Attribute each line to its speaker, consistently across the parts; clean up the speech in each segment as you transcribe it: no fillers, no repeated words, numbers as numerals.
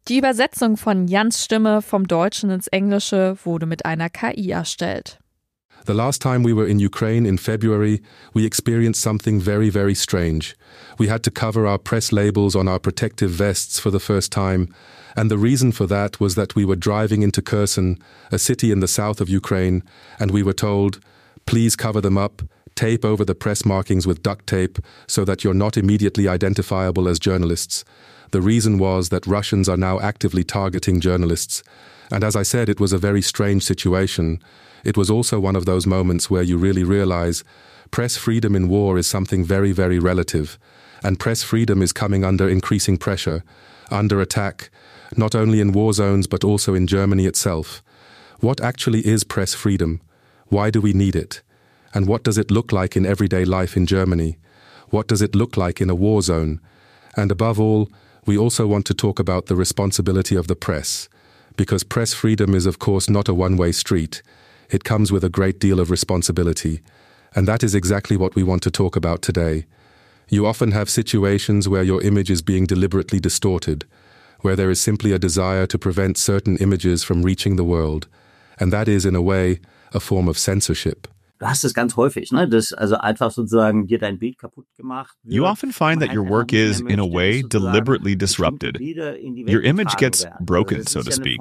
Speaker 1: Die Übersetzung von Jans Stimme vom Deutschen ins Englische wurde mit einer KI erstellt.
Speaker 2: The last time we were in Ukraine in February, we experienced something very, very strange. We had to cover our press labels on our protective vests for the first time, and the reason for that was that we were driving into Kherson, a city in the south of Ukraine, and we were told, please cover them up, tape over the press markings with duct tape so that you're not immediately identifiable as journalists. The reason was that Russians are now actively targeting journalists. And as I said, it was a very strange situation. It was also one of those moments where you really realize press freedom in war is something very, very relative. And press freedom is coming under increasing pressure, under attack, not only in war zones but also in Germany itself. What actually is press freedom? Why do we need it? And what does it look like in everyday life in Germany? What does it look like in a war zone? And above all, we also want to talk about the responsibility of the press. Because press freedom is of course not a one-way street. It comes with a great deal of responsibility. And that is exactly what we want to talk about today. You often have situations where your image is being deliberately distorted, where there is simply a desire to prevent certain images from reaching the world. And that is, in a way, a form of censorship.
Speaker 3: Du hast es ganz häufig, ne? Dass also einfach sozusagen dir dein Bild kaputt gemacht wird.
Speaker 4: You often find that your work is, in a way, deliberately disrupted. Your image gets broken, so to speak.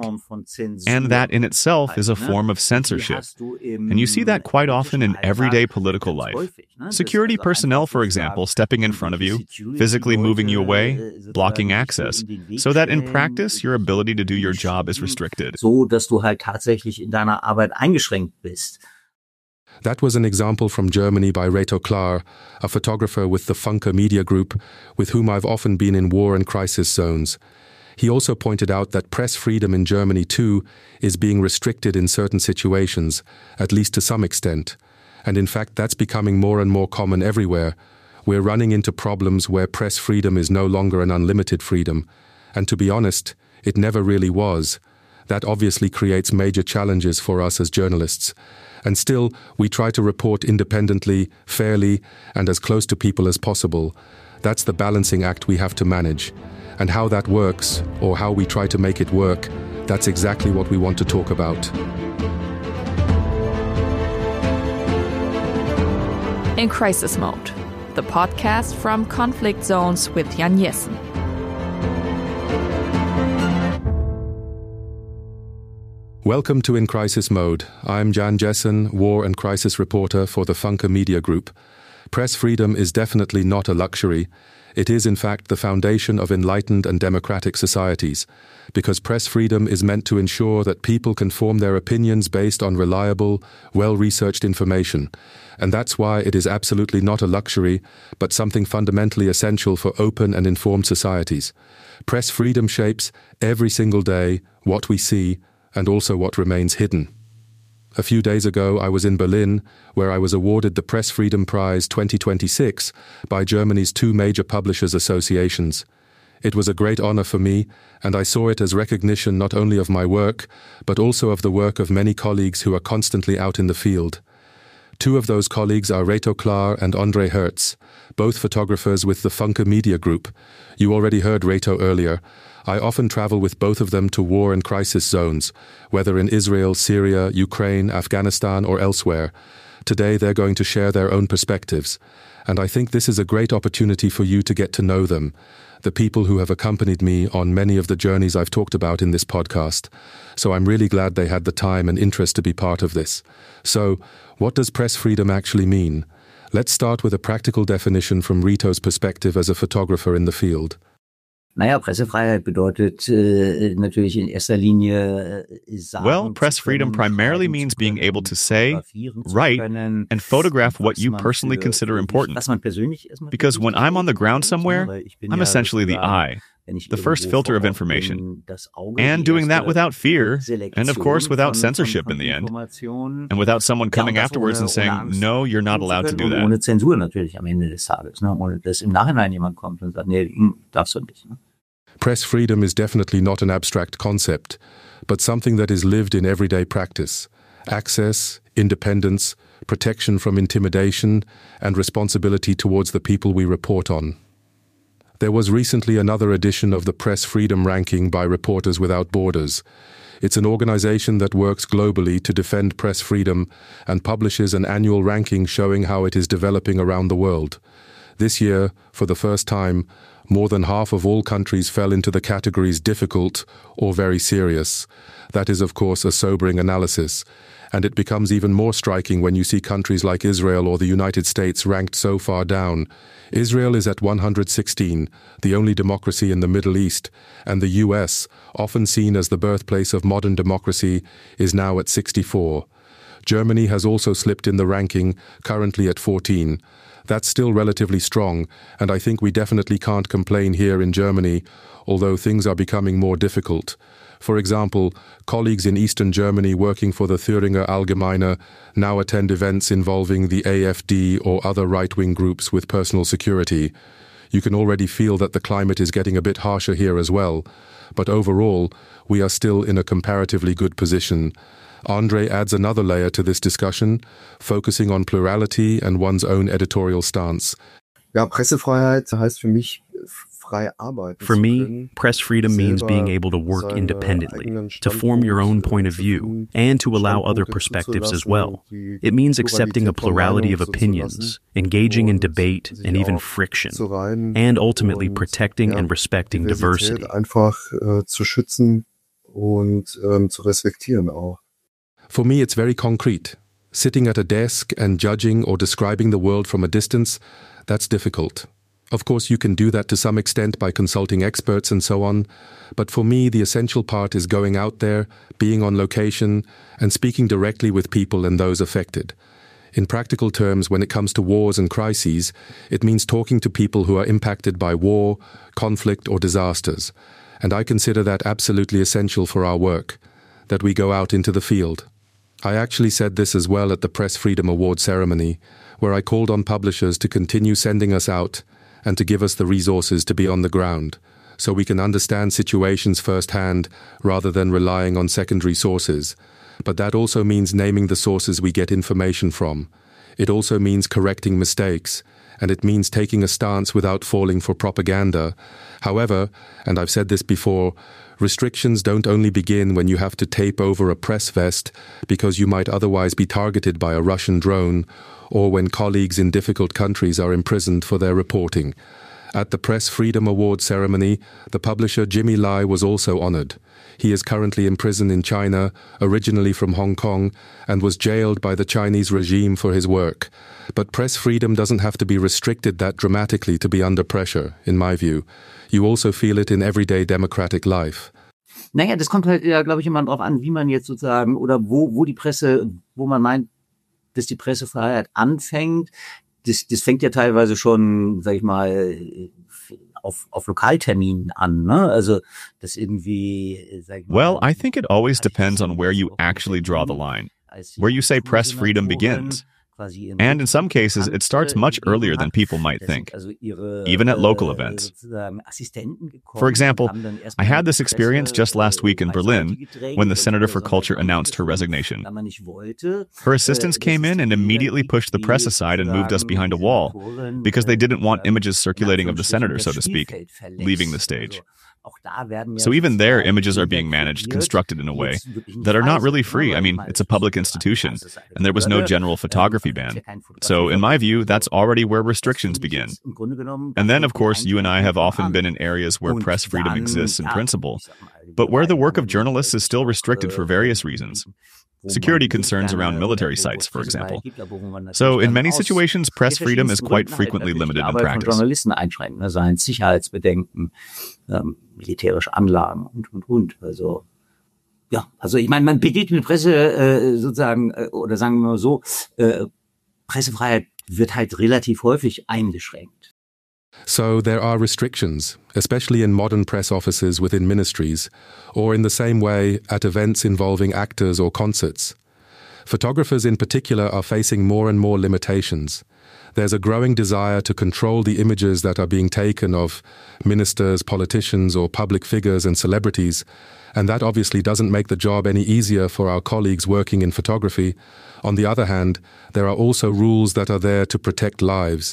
Speaker 4: And that in itself is a form of censorship. And you see that quite often in everyday political life. Security personnel, for example, stepping in front of you, physically moving you away, blocking access, so that in practice your ability to do your job is restricted.
Speaker 3: So, dass du halt tatsächlich in deiner Arbeit eingeschränkt bist.
Speaker 2: That was an example from Germany by Reto Klar, a photographer with the Funke Media Group, with whom I've often been in war and crisis zones. He also pointed out that press freedom in Germany too is being restricted in certain situations, at least to some extent. And in fact, that's becoming more and more common everywhere. We're running into problems where press freedom is no longer an unlimited freedom. And to be honest, it never really was. That obviously creates major challenges for us as journalists. And still, we try to report independently, fairly, and as close to people as possible. That's the balancing act we have to manage. And how that works, or how we try to make it work, that's exactly what we want to talk about.
Speaker 1: In Crisis Mode, the podcast from Conflict Zones with Jan Jessen.
Speaker 2: Welcome to In Crisis Mode. I'm Jan Jessen, war and crisis reporter for the Funke Media Group. Press freedom is definitely not a luxury. It is in fact the foundation of enlightened and democratic societies, because press freedom is meant to ensure that people can form their opinions based on reliable, well-researched information. And that's why it is absolutely not a luxury, but something fundamentally essential for open and informed societies. Press freedom shapes, every single day, what we see, and also what remains hidden. A few days ago, I was in Berlin, where I was awarded the Press Freedom Prize 2026 by Germany's two major publishers' associations. It was a great honor for me, and I saw it as recognition not only of my work, but also of the work of many colleagues who are constantly out in the field. Two of those colleagues are Reto Klar and André Hertz, both photographers with the Funke Media Group. You already heard Reto earlier. I often travel with both of them to war and crisis zones, whether in Israel, Syria, Ukraine, Afghanistan, or elsewhere. Today they're going to share their own perspectives, and I think this is a great opportunity for you to get to know them, the people who have accompanied me on many of the journeys I've talked about in this podcast. So I'm really glad they had the time and interest to be part of this. So, what does press freedom actually mean? Let's start with a practical definition from Reto's perspective as a photographer in the field.
Speaker 3: Naja, Pressefreiheit bedeutet natürlich in erster Linie
Speaker 4: Well, press freedom primarily means being able to say, write, and photograph what you personally consider important. Because when I'm on the ground somewhere, I'm essentially the eye, the first filter of information. And doing that without fear, and of course without censorship in the end. And without someone coming afterwards and saying, no, you're not allowed to do that.
Speaker 3: Ohne Zensur natürlich am Ende des Tages, ne? Ohne dass im Nachhinein jemand kommt und sagt, nee, darfst du nicht. Ne?
Speaker 2: Press freedom is definitely not an abstract concept, but something that is lived in everyday practice. Access, independence, protection from intimidation, and responsibility towards the people we report on. There was recently another edition of the Press Freedom Ranking by Reporters Without Borders. It's an organization that works globally to defend press freedom and publishes an annual ranking showing how it is developing around the world. This year, for the first time, more than half of all countries fell into the categories difficult or very serious. That is, of course, a sobering analysis, and it becomes even more striking when you see countries like Israel or the United States ranked so far down. Israel is at 116, the only democracy in the Middle East, and the US, often seen as the birthplace of modern democracy, is now at 64. Germany has also slipped in the ranking, currently at 14. That's still relatively strong, and I think we definitely can't complain here in Germany, although things are becoming more difficult. For example, colleagues in Eastern Germany working for the Thüringer Allgemeine now attend events involving the AfD or other right-wing groups with personal security. You can already feel that the climate is getting a bit harsher here as well, but overall, we are still in a comparatively good position. Andre adds another layer to this discussion, focusing on plurality and one's own editorial stance.
Speaker 5: Ja, Pressefreiheit heißt für mich, frei arbeiten.
Speaker 6: For me, press freedom means being able to work independently, to form your own point of view, and to allow other perspectives as well. It means accepting a plurality of opinions, engaging in debate and even friction, and ultimately protecting and respecting diversity.
Speaker 5: Einfach zu schützen und zu respektieren auch.
Speaker 2: For me, it's very concrete. Sitting at a desk and judging or describing the world from a distance, that's difficult. Of course, you can do that to some extent by consulting experts and so on, but for me, the essential part is going out there, being on location, and speaking directly with people and those affected. In practical terms, when it comes to wars and crises, it means talking to people who are impacted by war, conflict, or disasters. And I consider that absolutely essential for our work, that we go out into the field. I actually said this as well at the Press Freedom Award ceremony, where I called on publishers to continue sending us out and to give us the resources to be on the ground, so we can understand situations firsthand rather than relying on secondary sources. But that also means naming the sources we get information from. It also means correcting mistakes, and it means taking a stance without falling for propaganda. However, and I've said this before, restrictions don't only begin when you have to tape over a press vest because you might otherwise be targeted by a Russian drone, or when colleagues in difficult countries are imprisoned for their reporting. At the Press Freedom Award ceremony, the publisher Jimmy Lai was also honored. He is currently in prison in China, originally from Hong Kong, and was jailed by the Chinese regime for his work. But press freedom doesn't have to be restricted that dramatically to be under pressure, in my view. You also feel it in everyday democratic life.
Speaker 3: Naja, das kommt halt, ja, glaube ich, immer drauf an, wie man jetzt sozusagen, oder wo die Presse, wo man meint, dass die Pressefreiheit anfängt. Das fängt ja teilweise schon, sag ich mal, auf Lokalterminen an, ne? Also, das irgendwie, sag ich mal.
Speaker 4: Well, I think it always depends on where you actually draw the line, where you say press freedom begins. And in some cases, it starts much earlier than people might think, even at local events. For example, I had this experience just last week in Berlin when the Senator for Culture announced her resignation. Her assistants came in and immediately pushed the press aside and moved us behind a wall because they didn't want images circulating of the senator, so to speak, leaving the stage. So even there, images are being managed, constructed in a way that are not really free. I mean, it's a public institution, and there was no general photography ban. So in my view, that's already where restrictions begin. And then, of course, you and I have often been in areas where press freedom exists in principle, but where the work of journalists is still restricted for various reasons. Security concerns around military sites, for example. So in many situations, press freedom is quite frequently limited in practice.
Speaker 3: Sicherheitsbedenken, militärische Anlagen und. Also, ja, also ich meine, man begegnet Presse sozusagen, oder sagen wir mal so, Pressefreiheit wird halt relativ häufig eingeschränkt.
Speaker 2: So there are restrictions, especially in modern press offices within ministries, or in the same way at events involving actors or concerts. Photographers in particular are facing more and more limitations. There's a growing desire to control the images that are being taken of ministers, politicians, or public figures and celebrities, and that obviously doesn't make the job any easier for our colleagues working in photography. On the other hand, there are also rules that are there to protect lives.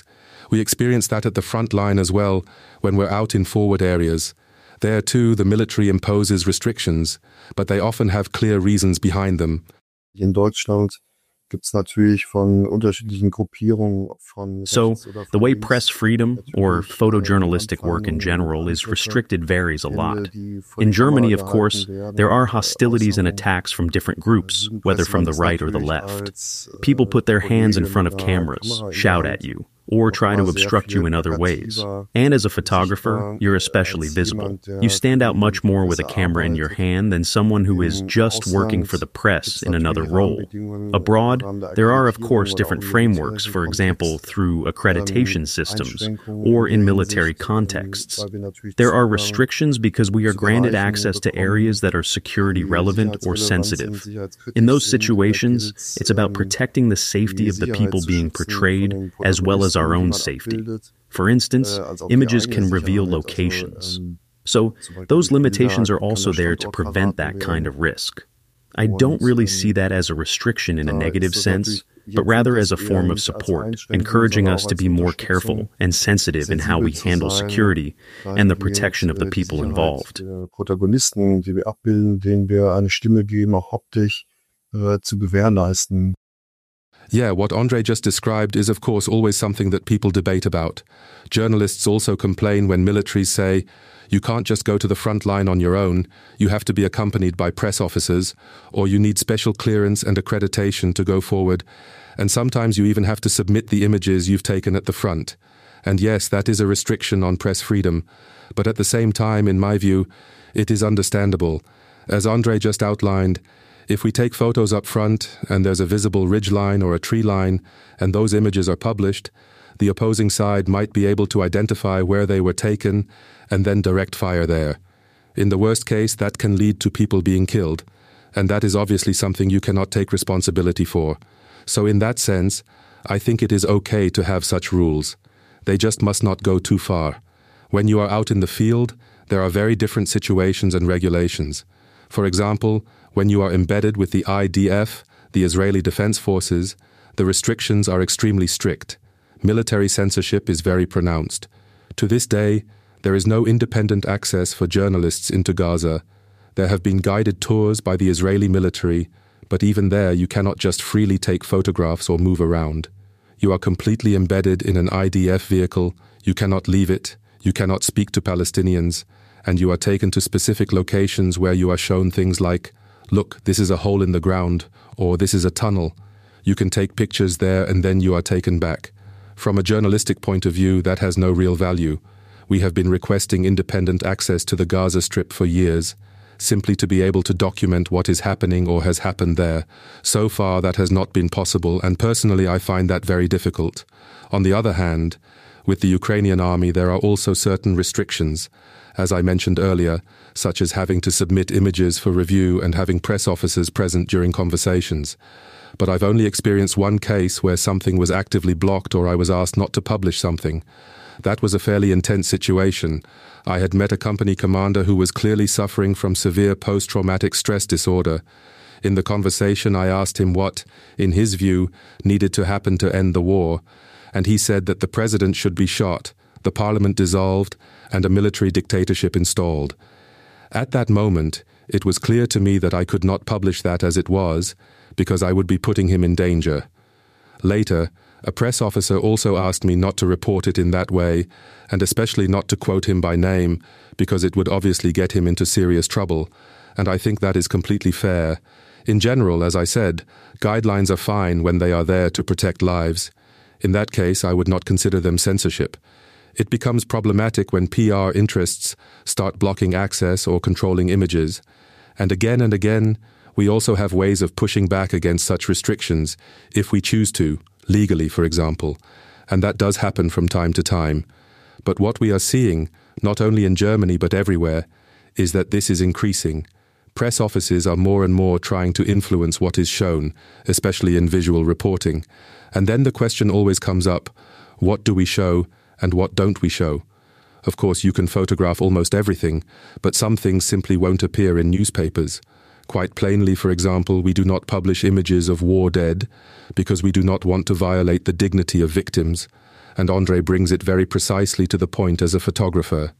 Speaker 2: We experience that at the front line as well when we're out in forward areas. There too, the military imposes restrictions, but they often have clear reasons behind them.
Speaker 5: In Deutschland gibt's natürlich von unterschiedlichen Gruppierungen von.
Speaker 6: So, the way press freedom or photojournalistic work in general is restricted varies a lot. In Germany, of course, there are hostilities and attacks from different groups, whether from the right or the left. People put their hands in front of cameras, shout at you, or try to obstruct you in other ways. And as a photographer, you're especially visible. You stand out much more with a camera in your hand than someone who is just working for the press in another role. Abroad, there are of course different frameworks, for example, through accreditation systems or in military contexts. There are restrictions because we are granted access to areas that are security relevant or sensitive. In those situations, it's about protecting the safety of the people being portrayed as well as our own safety. For instance, images can reveal locations. So, those limitations are also there to prevent that kind of risk. I don't really see that as a restriction in a negative sense, but rather as a form of support, encouraging us to be more careful and sensitive in how we handle security and the protection of the people involved.
Speaker 5: Protagonisten, die wir abbilden, denen wir eine Stimme geben, auch optisch zu gewährleisten.
Speaker 2: Yeah, what Andrei just described is of course always something that people debate about. Journalists also complain when militaries say, you can't just go to the front line on your own, you have to be accompanied by press officers, or you need special clearance and accreditation to go forward, and sometimes you even have to submit the images you've taken at the front. And yes, that is a restriction on press freedom, but at the same time, in my view, it is understandable. As Andrei just outlined, if we take photos up front and there's a visible ridgeline or a tree line and those images are published, the opposing side might be able to identify where they were taken and then direct fire there. In the worst case, that can lead to people being killed, and that is obviously something you cannot take responsibility for. So in that sense, I think it is okay to have such rules. They just must not go too far. When you are out in the field, there are very different situations and regulations. For example, when you are embedded with the IDF, the Israeli Defense Forces, the restrictions are extremely strict. Military censorship is very pronounced. To this day, there is no independent access for journalists into Gaza. There have been guided tours by the Israeli military, but even there you cannot just freely take photographs or move around. You are completely embedded in an IDF vehicle, you cannot leave it, you cannot speak to Palestinians, and you are taken to specific locations where you are shown things like, look, this is a hole in the ground, or this is a tunnel. You can take pictures there and then you are taken back. From a journalistic point of view, that has no real value. We have been requesting independent access to the Gaza Strip for years, simply to be able to document what is happening or has happened there. So far, that has not been possible, and personally I find that very difficult. On the other hand, with the Ukrainian army there are also certain restrictions, as I mentioned earlier, such as having to submit images for review and having press officers present during conversations. But I've only experienced one case where something was actively blocked or I was asked not to publish something. That was a fairly intense situation. I had met a company commander who was clearly suffering from severe post-traumatic stress disorder. In the conversation, I asked him what, in his view, needed to happen to end the war, and he said that the president should be shot, the parliament dissolved, and a military dictatorship installed. At that moment, it was clear to me that I could not publish that as it was, because I would be putting him in danger. Later, a press officer also asked me not to report it in that way, and especially not to quote him by name, because it would obviously get him into serious trouble, and I think that is completely fair. In general, as I said, guidelines are fine when they are there to protect lives. In that case, I would not consider them censorship. It becomes problematic when PR interests start blocking access or controlling images. And again, we also have ways of pushing back against such restrictions, if we choose to, legally, for example. And that does happen from time to time. But what we are seeing, not only in Germany but everywhere, is that this is increasing. Press offices are more and more trying to influence what is shown, especially in visual reporting. And then the question always comes up, what do we show and what don't we show? Of course, you can photograph almost everything, but some things simply won't appear in newspapers. Quite plainly, for example, we do not publish images of war dead because we do not want to violate the dignity of victims. and Andre brings it very precisely to the point as a photographer.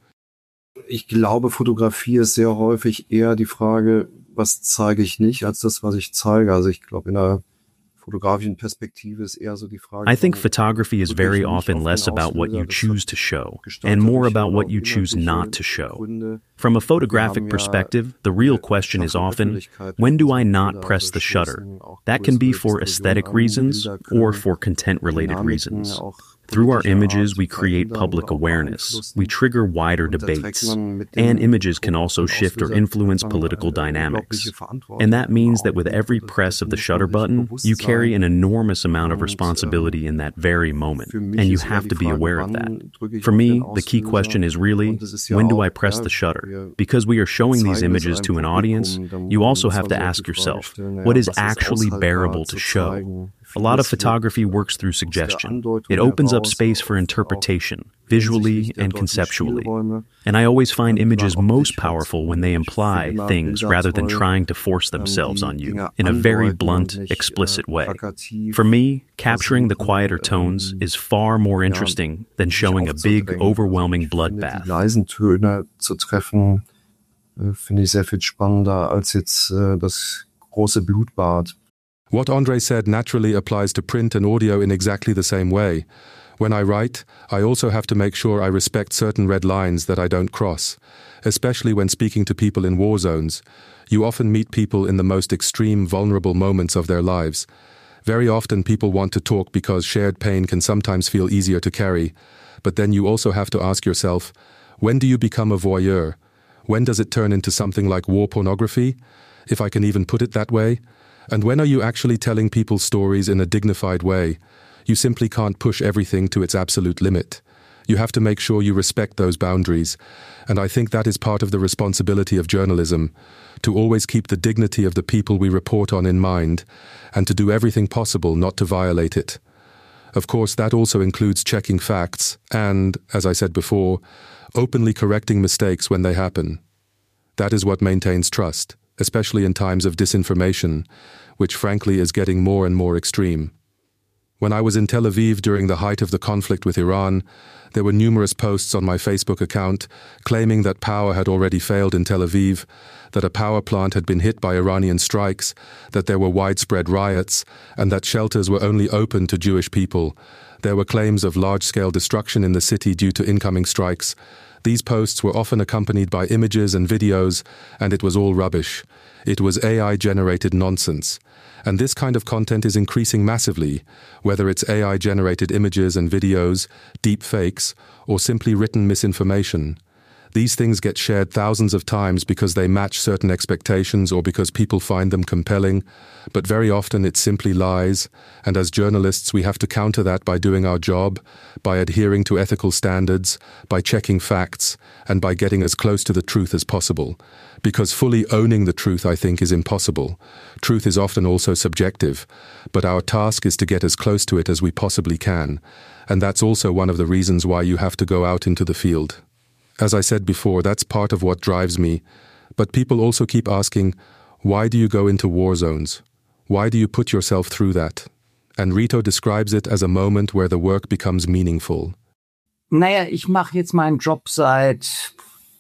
Speaker 5: Ich glaube, Fotografie ist sehr häufig eher die Frage, was zeige ich nicht, als das, was ich zeige. Also ich glaube, in einer fotografischen Perspektive ist eher so die Frage.
Speaker 6: I think photography is very often less about what you choose to show and more about what you choose not to show. From a photographic perspective, the real question is often, when do I not press the shutter? That can be for aesthetic reasons or for content-related reasons. Through our images, we create public awareness. We trigger wider debates. And images can also shift or influence political dynamics. And that means that with every press of the shutter button, you carry an enormous amount of responsibility in that very moment. And you have to be aware of that. For me, the key question is really, when do I press the shutter? Because we are showing these images to an audience, you also have to ask yourself, what is actually bearable to show? A lot of photography works through suggestion. It opens up space for interpretation, visually and conceptually. And I always find images most powerful when they imply things rather than trying to force themselves on you in a very blunt, explicit way. For me, capturing the quieter tones is far more interesting than showing a big, overwhelming bloodbath.
Speaker 5: Die leisen Töne zu treffen, finde ich sehr viel spannender als jetzt das große Blutbad.
Speaker 2: What Andre said naturally applies to print and audio in exactly the same way. When I write, I also have to make sure I respect certain red lines that I don't cross, especially when speaking to people in war zones. You often meet people in the most extreme, vulnerable moments of their lives. Very often people want to talk because shared pain can sometimes feel easier to carry, but then you also have to ask yourself, when do you become a voyeur? When does it turn into something like war pornography, if I can even put it that way? And when are you actually telling people's stories in a dignified way? You simply can't push everything to its absolute limit. You have to make sure you respect those boundaries. And I think that is part of the responsibility of journalism, to always keep the dignity of the people we report on in mind, and to do everything possible not to violate it. Of course, that also includes checking facts and, as I said before, openly correcting mistakes when they happen. That is what maintains trust, especially in times of disinformation, which frankly is getting more and more extreme. When I was in Tel Aviv during the height of the conflict with Iran, there were numerous posts on my Facebook account claiming that power had already failed in Tel Aviv, that a power plant had been hit by Iranian strikes, that there were widespread riots, and that shelters were only open to Jewish people. There were claims of large-scale destruction in the city due to incoming strikes. These posts were often accompanied by images and videos, and it was all rubbish. It was AI-generated nonsense. And this kind of content is increasing massively, whether it's AI-generated images and videos, deep fakes, or simply written misinformation. These things get shared thousands of times because they match certain expectations or because people find them compelling, but very often it's simply lies, and as journalists we have to counter that by doing our job, by adhering to ethical standards, by checking facts, and by getting as close to the truth as possible. Because fully owning the truth, I think, is impossible. Truth is often also subjective, but our task is to get as close to it as we possibly can, and that's also one of the reasons why you have to go out into the field. As I said before, that's part of what drives me. But people also keep asking, why do you go into war zones? Why do you put yourself through that? And Reto describes it as a moment where the work becomes meaningful.
Speaker 3: Naja, ich mache jetzt meinen Job seit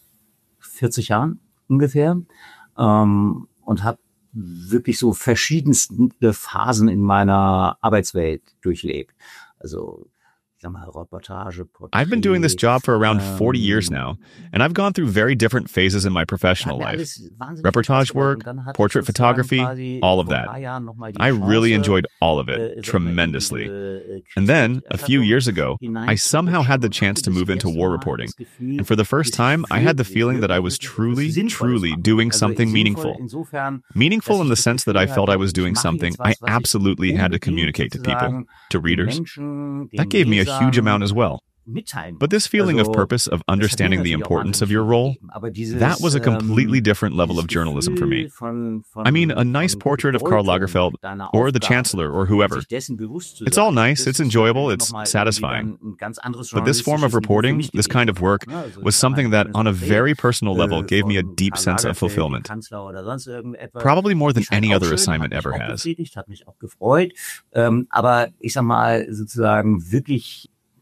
Speaker 3: 40 Jahren ungefähr und habe wirklich so verschiedenste Phasen in meiner Arbeitswelt durchlebt. Also
Speaker 4: I've been doing this job for around 40 years now, and I've gone through very different phases in my professional life. Reportage work, portrait photography, all of that. I really enjoyed all of it tremendously. And then, a few years ago, I somehow had the chance to move into war reporting. And for the first time, I had the feeling that I was truly doing something meaningful. Meaningful in the sense that I felt I was doing something I absolutely had to communicate to people, to readers. That gave me a huge amount as well. But this feeling of purpose, of understanding the importance of your role, that was a completely different level of journalism for me. I mean, a nice portrait of Karl Lagerfeld, or the Chancellor, or whoever. It's all nice, it's enjoyable, it's satisfying. But this form of reporting, this kind of work, was something that, on a very personal level, gave me a deep sense of fulfillment. Probably more than any other assignment ever has.
Speaker 3: Aber ich sag mal, sozusagen wirklich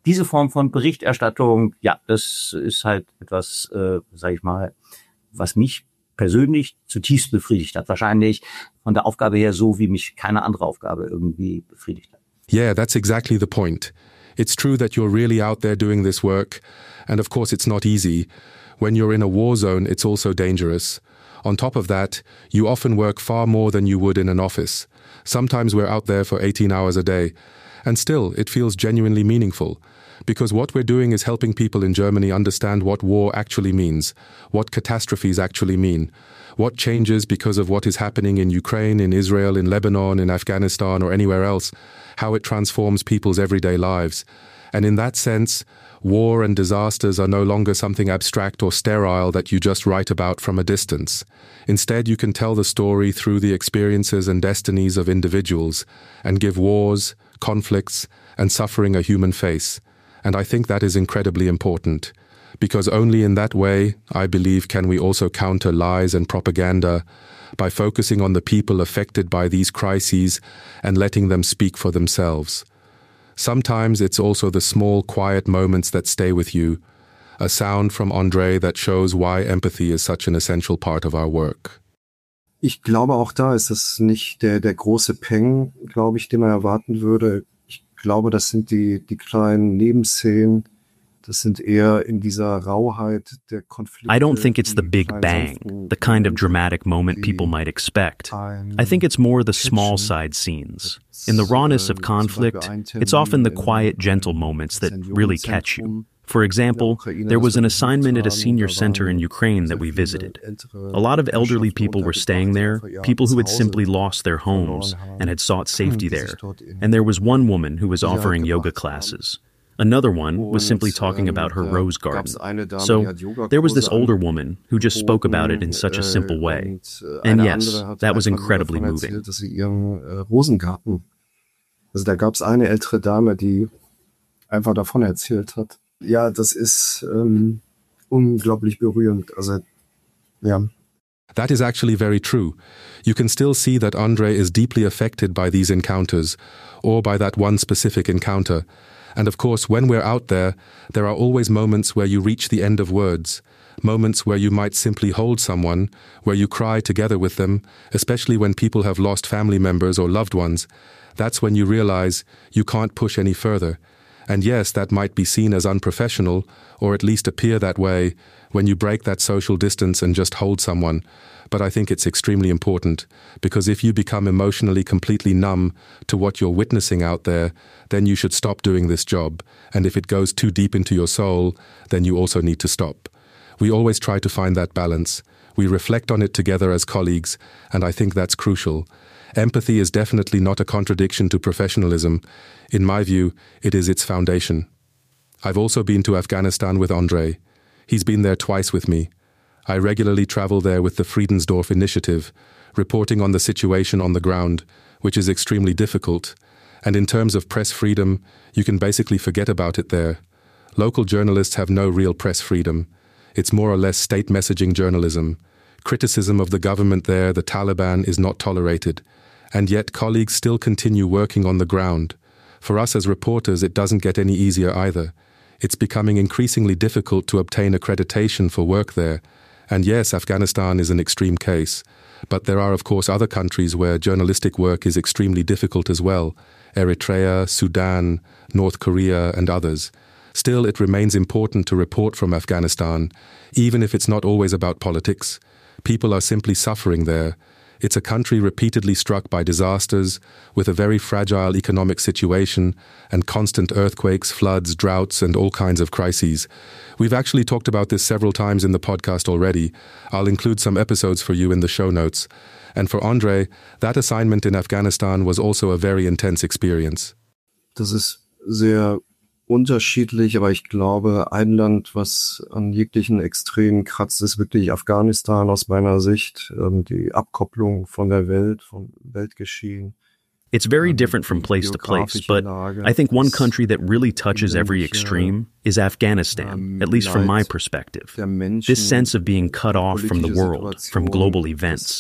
Speaker 3: diese Form von Berichterstattung, ja, das ist halt etwas, sage ich mal, was mich persönlich zutiefst befriedigt hat. Wahrscheinlich von der Aufgabe her so, wie mich keine andere Aufgabe irgendwie befriedigt hat.
Speaker 2: Yeah, that's exactly the point. It's true that you're really out there doing this work, and of course it's not easy. When you're in a war zone, it's also dangerous. On top of that, you often work far more than you would in an office. Sometimes we're out there for 18 hours a day. And still, it feels genuinely meaningful. Because what we're doing is helping people in Germany understand what war actually means, what catastrophes actually mean, what changes because of what is happening in Ukraine, in Israel, in Lebanon, in Afghanistan, or anywhere else, how it transforms people's everyday lives. And in that sense, war and disasters are no longer something abstract or sterile that you just write about from a distance. Instead, you can tell the story through the experiences and destinies of individuals and give wars, conflicts, and suffering a human face. And I think that is incredibly important, because only in that way, I believe, can we also counter lies and propaganda by focusing on the people affected by these crises and letting them speak for themselves. Sometimes it's also the small, quiet moments that stay with you, a sound from André that shows why empathy is such an essential part of our work.
Speaker 5: Ich glaube, auch da ist das nicht der große Peng, glaube ich, den man erwarten würde. Ich glaube, das sind die kleinen Nebenszenen. Das sind eher in dieser Rauheit der Konflikte.
Speaker 6: I don't think it's the big bang, the kind of dramatic moment people might expect. I think it's more the small side scenes. In the rawness of conflict, it's often the quiet, gentle moments that really catch you. For example, there was an assignment at a senior center in Ukraine that we visited. A lot of elderly people were staying there, people who had simply lost their homes and had sought safety there. And there was one woman who was offering yoga classes. Another one was simply talking about her rose garden. So there was this older woman who just spoke about it in such a simple way. And yes, that was incredibly moving.
Speaker 5: Also da gab's eine ältere Dame, die einfach davon erzählt hat. Ja, das ist unglaublich berührend. Also, ja.
Speaker 2: That is actually very true. You can still see that André is deeply affected by these encounters, or by that one specific encounter. And of course, when we're out there are always moments where you reach the end of words, moments where you might simply hold someone, where you cry together with them, especially when people have lost family members or loved ones. That's when you realize you can't push any further. And yes, that might be seen as unprofessional, or at least appear that way, when you break that social distance and just hold someone. But I think it's extremely important, because if you become emotionally completely numb to what you're witnessing out there, then you should stop doing this job. And if it goes too deep into your soul, then you also need to stop. We always try to find that balance. We reflect on it together as colleagues, and I think that's crucial. Empathy is definitely not a contradiction to professionalism. In my view, it is its foundation. I've also been to Afghanistan with André. He's been there twice with me. I regularly travel there with the Friedensdorf Initiative, reporting on the situation on the ground, which is extremely difficult. And in terms of press freedom, you can basically forget about it there. Local journalists have no real press freedom. It's more or less state messaging journalism. Criticism of the government there, the Taliban, is not tolerated. And yet colleagues still continue working on the ground. For us as reporters, it doesn't get any easier either. It's becoming increasingly difficult to obtain accreditation for work there. And yes, Afghanistan is an extreme case. But there are, of course, other countries where journalistic work is extremely difficult as well. Eritrea, Sudan, North Korea, and others. Still, it remains important to report from Afghanistan, even if it's not always about politics. People are simply suffering there. It's a country repeatedly struck by disasters, with a very fragile economic situation, and constant earthquakes, floods, droughts, and all kinds of crises. We've actually talked about this several times in the podcast already. I'll include some episodes for you in the show notes. And for André, that assignment in Afghanistan was also a very intense experience.
Speaker 5: Das ist sehr unterschiedlich, aber ich glaube, ein Land, was an jeglichen Extremen kratzt, ist wirklich Afghanistan aus meiner Sicht. Die Abkopplung von der Welt, vom Weltgeschehen.
Speaker 6: It's very different from place to place, but I think one country that really touches every extreme is Afghanistan, at least from my perspective. This sense of being cut off from the world, from global events.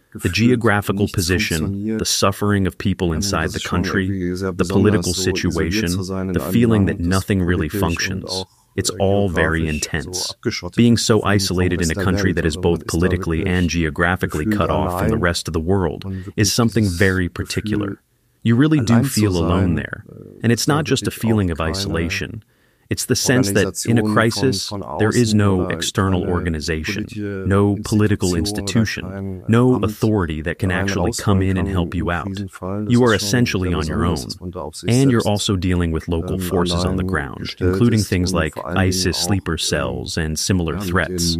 Speaker 6: The geographical position, the suffering of people inside the country, the political situation, the feeling that nothing really functions. It's all very intense. Being so isolated in a country that is both politically and geographically cut off from the rest of the world is something very particular. You really do feel alone there. And it's not just a feeling of isolation. It's the sense that in a crisis, there is no external organization, no political institution, no authority that can actually come in and help you out. You are essentially on your own. And you're also dealing with local forces on the ground, including things like ISIS sleeper cells and similar threats.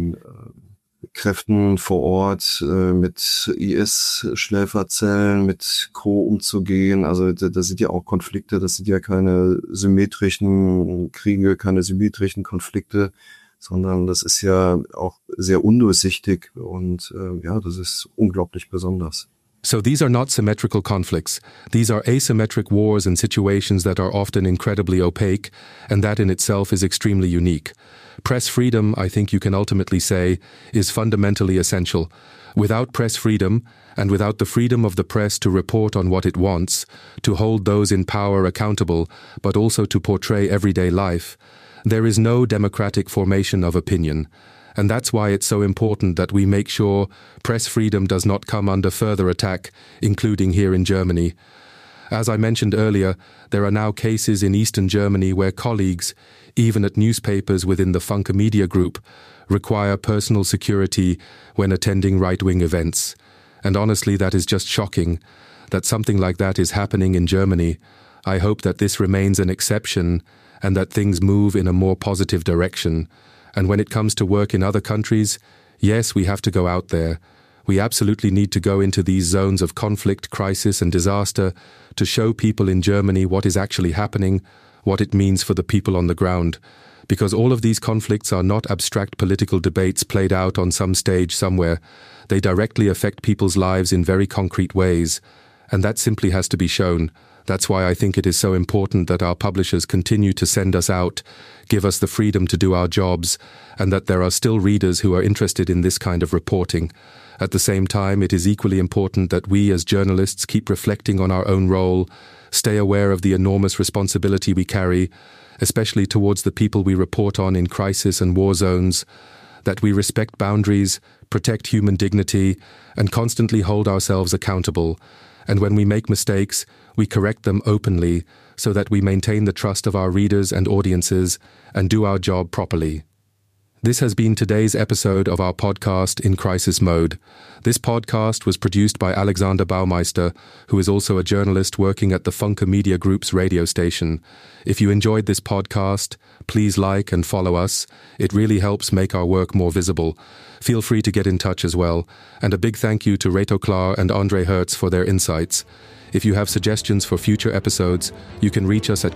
Speaker 5: Kräften vor Ort, mit IS-Schläferzellen, mit Co. umzugehen. Also das sind ja auch Konflikte, das sind ja keine symmetrischen Kriege, keine symmetrischen Konflikte, sondern das ist ja auch sehr undurchsichtig und ja, das ist unglaublich besonders.
Speaker 2: So these are not symmetrical conflicts. These are asymmetric wars and situations that are often incredibly opaque, and that in itself is extremely unique. Press freedom, I think you can ultimately say, is fundamentally essential. Without press freedom, and without the freedom of the press to report on what it wants, to hold those in power accountable, but also to portray everyday life, there is no democratic formation of opinion. And that's why it's so important that we make sure press freedom does not come under further attack, including here in Germany. As I mentioned earlier, there are now cases in Eastern Germany where colleagues, even at newspapers within the Funke Media Group, require personal security when attending right-wing events. And honestly, that is just shocking, that something like that is happening in Germany. I hope that this remains an exception and that things move in a more positive direction. And when it comes to work in other countries, yes, we have to go out there. We absolutely need to go into these zones of conflict, crisis and disaster to show people in Germany what is actually happening, what it means for the people on the ground. Because all of these conflicts are not abstract political debates played out on some stage somewhere. They directly affect people's lives in very concrete ways. And that simply has to be shown. That's why I think it is so important that our publishers continue to send us out, give us the freedom to do our jobs, and that there are still readers who are interested in this kind of reporting. At the same time, it is equally important that we as journalists keep reflecting on our own role, stay aware of the enormous responsibility we carry, especially towards the people we report on in crisis and war zones, that we respect boundaries, protect human dignity, and constantly hold ourselves accountable. And when we make mistakes, we correct them openly so that we maintain the trust of our readers and audiences and do our job properly. This has been today's episode of our podcast In Crisis Mode. This podcast was produced by Alexander Baumeister, who is also a journalist working at the Funke Media Group's radio station. If you enjoyed this podcast, please like and follow us. It really helps make our work more visible. Feel free to get in touch as well. And a big thank you to Reto Klar and Andre Hertz for their insights. If you have suggestions for future episodes, you can reach us at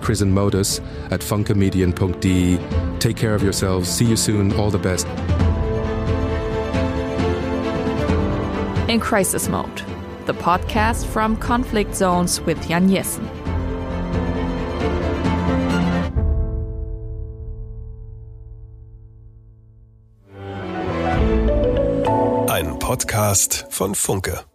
Speaker 2: krisenmodus@funkemedien.de. Take care of yourselves. See you soon. All the best.
Speaker 1: In Crisis Mode, the podcast from Conflict Zones with Jan Jessen.
Speaker 7: Ein Podcast von Funke.